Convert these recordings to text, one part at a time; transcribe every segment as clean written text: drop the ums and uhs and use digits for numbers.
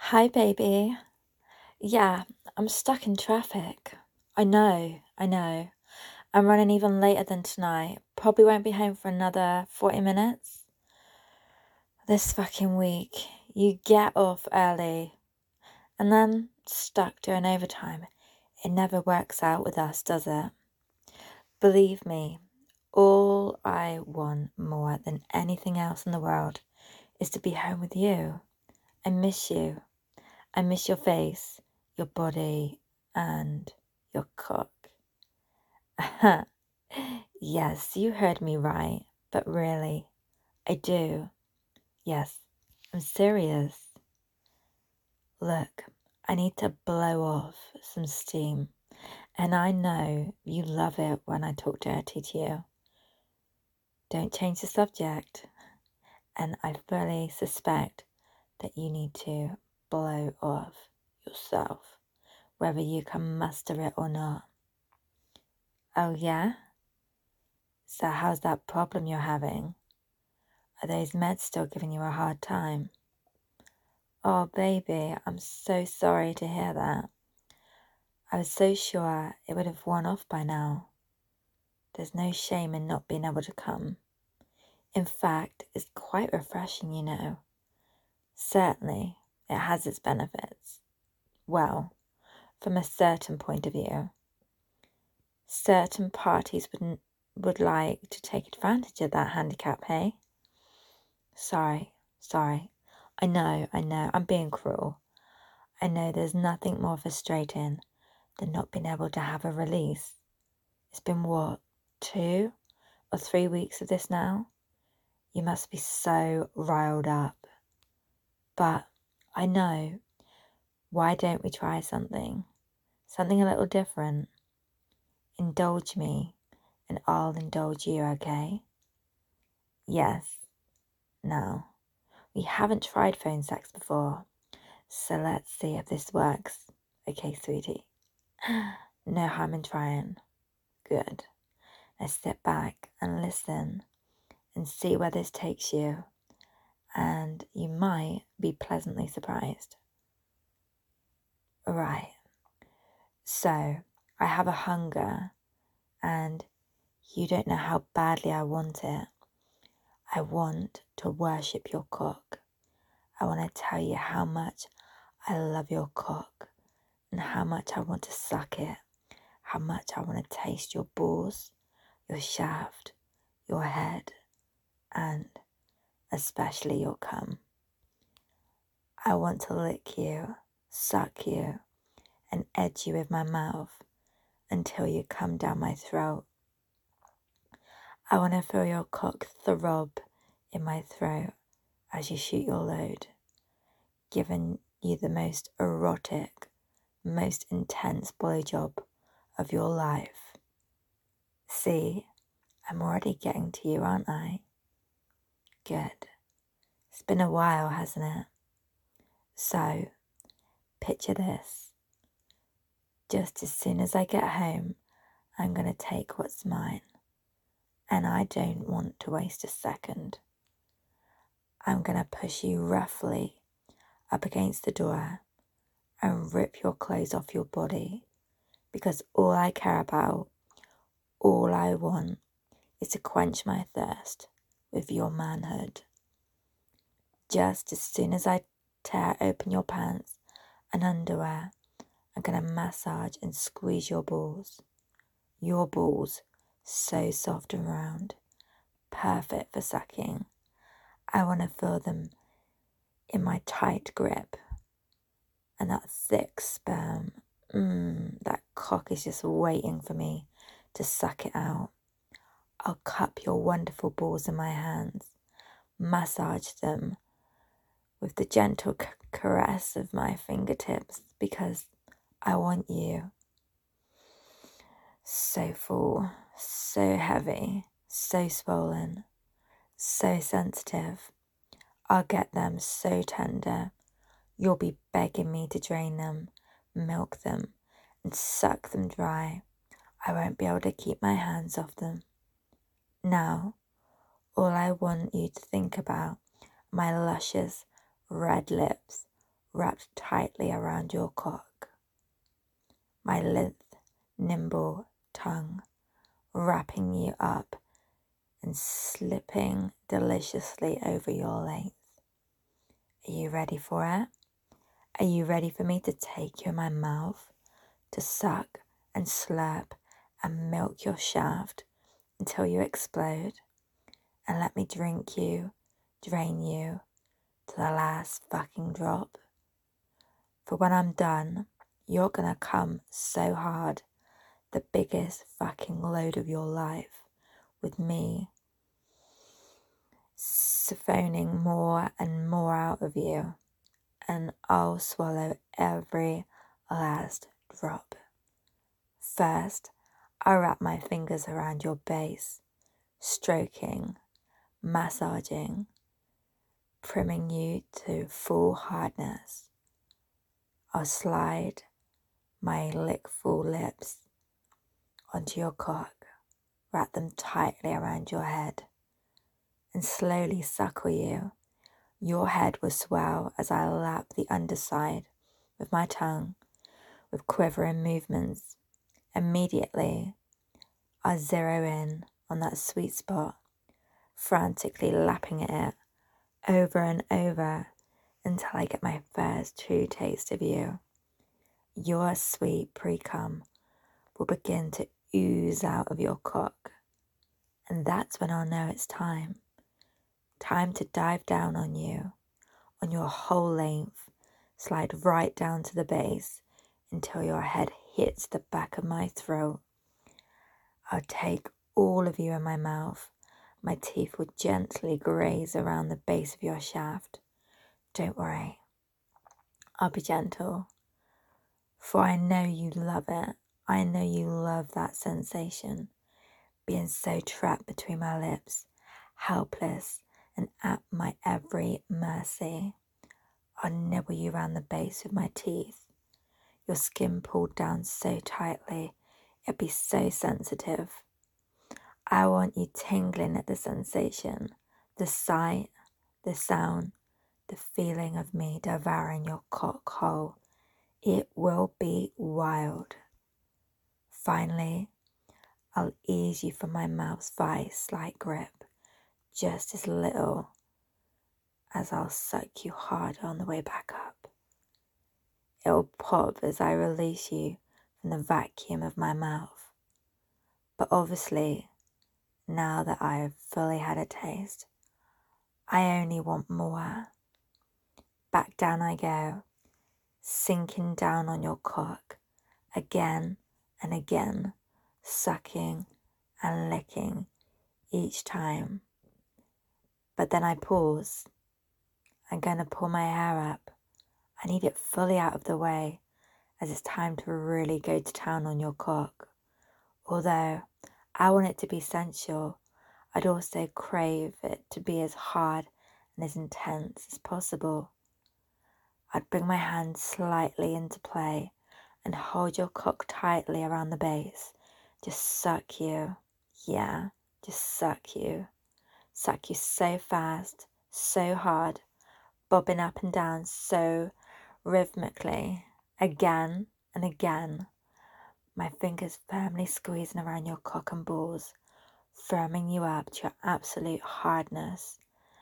Hi, baby. Yeah, I'm stuck in traffic. I know. I'm running even later than tonight. Probably won't be home for another 40 minutes. This fucking week, you get off early and then stuck doing overtime. It never works out with us, does it? Believe me, all I want more than anything else in the world is to be home with you. I miss you. I miss your face, your body, and your cock. Yes, you heard me right, but really, I do. Yes, I'm serious. Look, I need to blow off some steam, and I know you love it when I talk dirty to you. Don't change the subject, and I fully suspect that you need to blow off yourself, whether you can muster it or not. Oh, yeah? So how's that problem you're having? Are those meds still giving you a hard time? Oh, baby, I'm so sorry to hear that. I was so sure it would have worn off by now. There's no shame in not being able to come. In fact, it's quite refreshing, you know. Certainly, it has its benefits. Well, from a certain point of view. Certain parties would like to take advantage of that handicap, hey? Sorry. I know, I'm being cruel. I know there's nothing more frustrating than not being able to have a release. It's been what, 2 or 3 weeks of this now? You must be so riled up. But I know, why don't we try something? Something a little different. Indulge me, and I'll indulge you, okay? Yes. Now, we haven't tried phone sex before, so let's see if this works. Okay, sweetie. No harm in trying. Good. Now sit back and listen and see where this takes you, and you might be pleasantly surprised. Right. So, I have a hunger, and you don't know how badly I want it. I want to worship your cock. I want to tell you how much I love your cock and how much I want to suck it, how much I want to taste your balls, your shaft, your head, and especially your cum. I want to lick you, suck you, and edge you with my mouth until you come down my throat. I want to feel your cock throb in my throat as you shoot your load, giving you the most erotic, most intense blowjob of your life. See, I'm already getting to you, aren't I? Good. It's been a while, hasn't it? So, picture this. Just as soon as I get home, I'm going to take what's mine. And I don't want to waste a second. I'm going to push you roughly up against the door and rip your clothes off your body, because all I care about, all I want, is to quench my thirst with your manhood. Just as soon as I tear open your pants and underwear, I'm going to massage and squeeze your balls. Your balls, so soft and round, perfect for sucking. I want to feel them in my tight grip. And that thick sperm, that cock is just waiting for me to suck it out. I'll cup your wonderful balls in my hands, massage them with the gentle caress of my fingertips, because I want you. So full, so heavy, so swollen, so sensitive. I'll get them so tender, you'll be begging me to drain them, milk them, and suck them dry. I won't be able to keep my hands off them. Now, all I want you to think about are my luscious red lips wrapped tightly around your cock. My lithe, nimble tongue wrapping you up and slipping deliciously over your length. Are you ready for it? Are you ready for me to take you in my mouth, to suck and slurp and milk your shaft until you explode, and let me drink you, drain you to the last fucking drop? For when I'm done, you're gonna come so hard, the biggest fucking load of your life, with me siphoning more and more out of you, and I'll swallow every last drop. First, I wrap my fingers around your base, stroking, massaging, primming you to full hardness. I'll slide my lickful lips onto your cock, wrap them tightly around your head, and slowly suckle you. Your head will swell as I lap the underside with my tongue, with quivering movements. Immediately, I zero in on that sweet spot, frantically lapping at it over and over until I get my first true taste of you. Your sweet pre-cum will begin to ooze out of your cock, and that's when I'll know it's time. Time to dive down on you, on your whole length, slide right down to the base until your head hits the back of my throat. I'll take all of you in my mouth. My teeth will gently graze around the base of your shaft. Don't worry, I'll be gentle, for I know you love it. I know you love that sensation, being so trapped between my lips, helpless and at my every mercy. I'll nibble you round the base with my teeth, your skin pulled down so tightly, it'll be so sensitive. I want you tingling at the sensation, the sight, the sound, the feeling of me devouring your cock hole. It will be wild. Finally, I'll ease you from my mouth's vice-like grip, just as little as I'll suck you harder on the way back up. It'll pop as I release you from the vacuum of my mouth. But obviously, now that I have fully had a taste, I only want more. Back down I go, sinking down on your cock, again and again, sucking and licking each time. But then I pause. I'm going to pull my hair up. I need it fully out of the way, as it's time to really go to town on your cock. Although I want it to be sensual, I'd also crave it to be as hard and as intense as possible. I'd bring my hand slightly into play and hold your cock tightly around the base. Just suck you. Yeah, just suck you. Suck you so fast, so hard, bobbing up and down so rhythmically, again and again. My fingers firmly squeezing around your cock and balls, firming you up to your absolute hardness.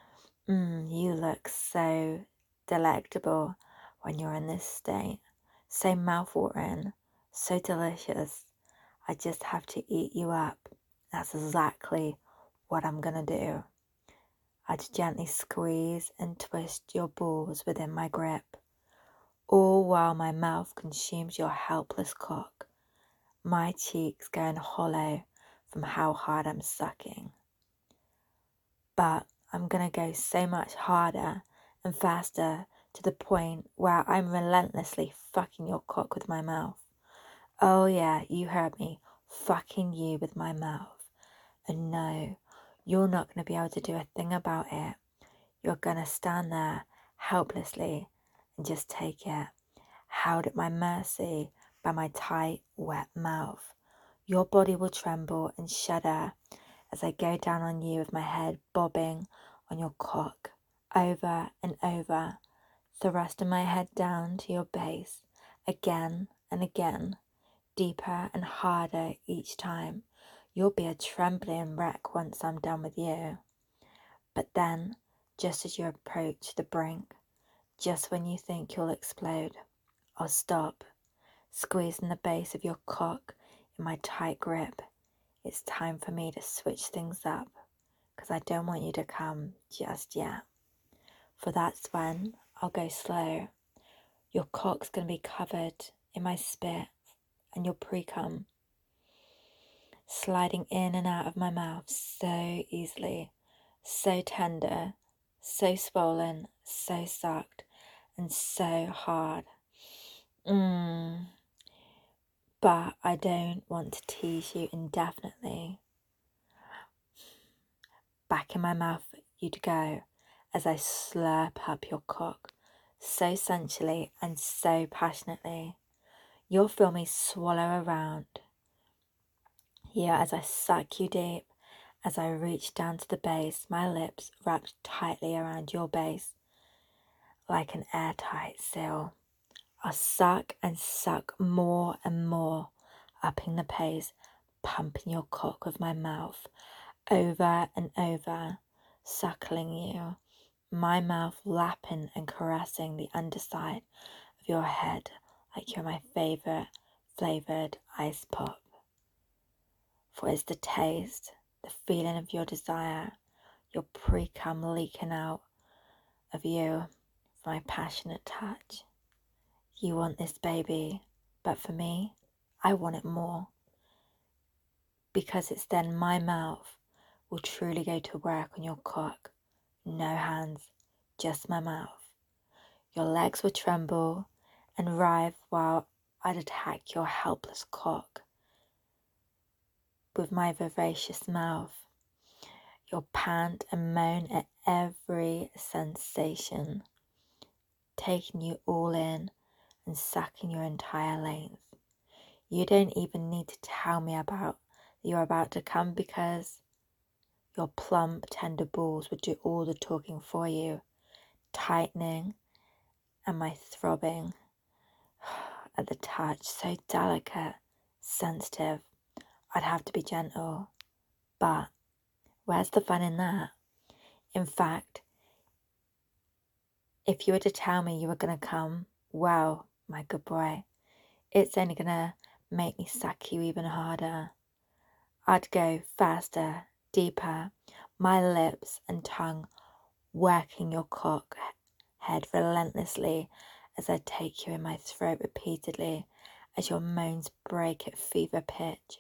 You look so delectable when you're in this state, so mouthwatering, so delicious. I just have to eat you up. That's exactly what I'm gonna do. I'd gently squeeze and twist your balls within my grip, all while my mouth consumes your helpless cock, my cheeks going hollow from how hard I'm sucking. But I'm gonna go so much harder and faster, to the point where I'm relentlessly fucking your cock with my mouth. Oh yeah, you heard me, fucking you with my mouth. And no, you're not gonna be able to do a thing about it. You're gonna stand there helplessly and just take it, held at my mercy by my tight, wet mouth. Your body will tremble and shudder as I go down on you with my head bobbing on your cock, over and over, thrusting my head down to your base again and again, deeper and harder each time. You'll be a trembling wreck once I'm done with you. But then, just as you approach the brink, just when you think you'll explode, I'll stop, squeezing the base of your cock in my tight grip. It's time for me to switch things up, because I don't want you to come just yet. For that's when I'll go slow. Your cock's going to be covered in my spit and your pre-cum, sliding in and out of my mouth so easily, so tender, so swollen, so sucked, and so hard. But I don't want to tease you indefinitely. Back in my mouth you'd go as I slurp up your cock, so sensually and so passionately. You'll feel me swallow around here as I suck you deep, as I reach down to the base, my lips wrapped tightly around your base like an airtight seal. I'll suck and suck more and more, upping the pace, pumping your cock with my mouth, over and over, suckling you, my mouth lapping and caressing the underside of your head like you're my favourite flavoured ice pop. For it's the taste, the feeling of your desire, your pre-cum leaking out of you, my passionate touch. You want this, baby, but for me, I want it more. Because it's then my mouth will truly go to work on your cock. No hands, just my mouth. Your legs will tremble and writhe while I'd attack your helpless cock with my vivacious mouth. You'll pant and moan at every sensation, taking you all in and sucking your entire length. You don't even need to tell me about that you're about to come, because your plump, tender balls would do all the talking for you, tightening and my throbbing at the touch, so delicate, sensitive. I'd have to be gentle, but where's the fun in that? In fact, if you were to tell me you were going to come, well, my good boy, it's only going to make me suck you even harder. I'd go faster, deeper, my lips and tongue working your cock head relentlessly as I take you in my throat repeatedly as your moans break at fever pitch.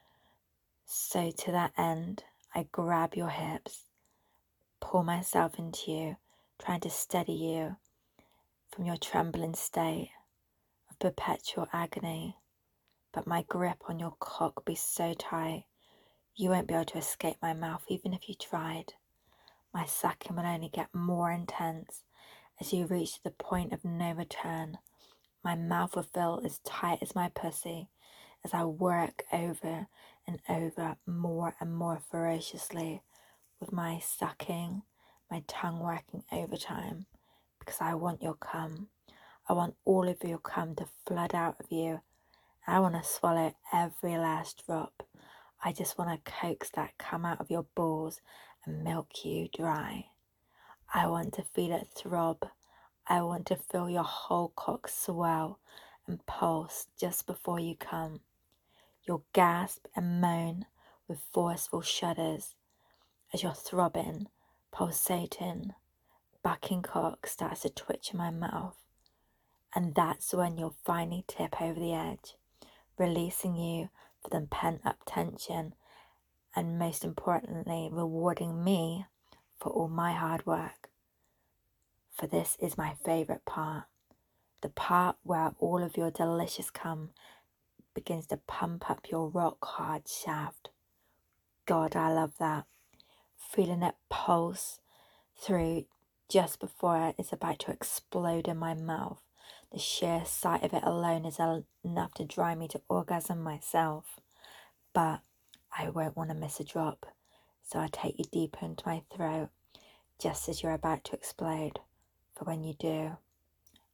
So to that end, I grab your hips, pull myself into you, trying to steady you from your trembling state of perpetual agony. But my grip on your cock will be so tight, you won't be able to escape my mouth even if you tried. My sucking will only get more intense as you reach the point of no return. My mouth will feel as tight as my pussy as I work over and over more and more ferociously with my sucking, my tongue working overtime, because I want your cum. I want all of your cum to flood out of you. I want to swallow every last drop. I just want to coax that cum out of your balls and milk you dry. I want to feel it throb. I want to feel your whole cock swell and pulse just before you come. You'll gasp and moan with forceful shudders as your throbbing, pulsating, bucking cock starts to twitch in my mouth. And that's when you'll finally tip over the edge, releasing you for the pent-up tension, and most importantly, rewarding me for all my hard work. For this is my favourite part, the part where all of your delicious cum begins to pump up your rock-hard shaft. God, I love that. Feeling it pulse through just before it's about to explode in my mouth. The sheer sight of it alone is enough to drive me to orgasm myself. But I won't want to miss a drop, so I take you deeper into my throat just as you're about to explode. For when you do,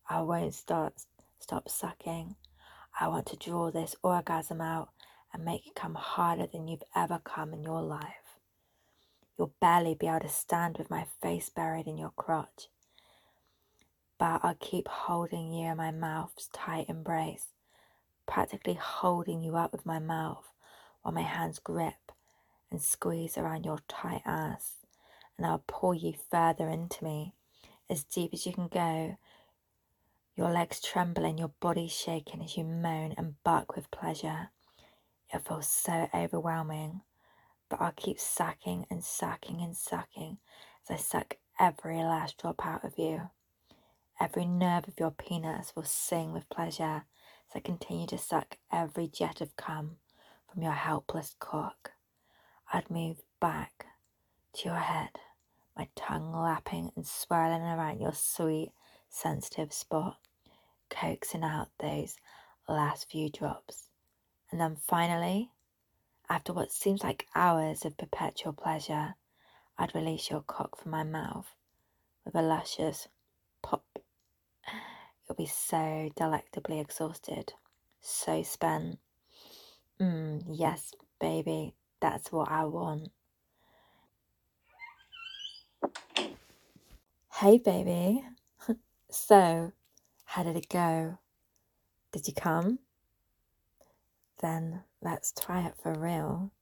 I won't stop sucking. I want to draw this orgasm out and make it come harder than you've ever come in your life. You'll barely be able to stand with my face buried in your crotch. But I'll keep holding you in my mouth's tight embrace, practically holding you up with my mouth while my hands grip and squeeze around your tight ass. And I'll pull you further into me, as deep as you can go, your legs trembling, your body shaking as you moan and buck with pleasure. It feels so overwhelming, but I'll keep sucking and sucking and sucking as I suck every last drop out of you. Every nerve of your penis will sing with pleasure as I continue to suck every jet of cum from your helpless cock. I'd move back to your head, my tongue lapping and swirling around your sweet, sensitive spot, coaxing out those last few drops. And then finally, after what seems like hours of perpetual pleasure, I'd release your cock from my mouth with a luscious pop. You'll be so delectably exhausted, so spent. Yes, baby, that's what I want. Hey, baby. So, how did it go? Did you come? Then let's try it for real.